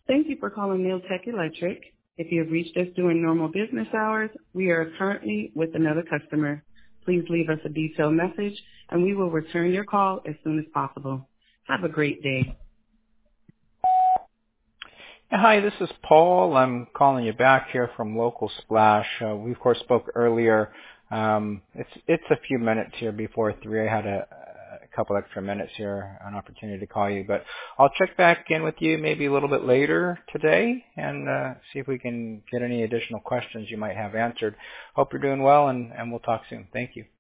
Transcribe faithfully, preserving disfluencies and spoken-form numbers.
Thank you for calling Neeltech Electric. If you have reached us during normal business hours, we are currently with another customer. Please leave us a detailed message, and we will return your call as soon as possible. Have a great day. Yeah, hi, this is Paul. I'm calling you back here from Local Splash. Uh, we, of course, spoke earlier. Um, it's it's a few minutes here before three. I had a, a couple extra minutes here, an opportunity to call you. But I'll check back in with you maybe a little bit later today and uh, see if we can get any additional questions you might have answered. Hope you're doing well, and, and we'll talk soon. Thank you.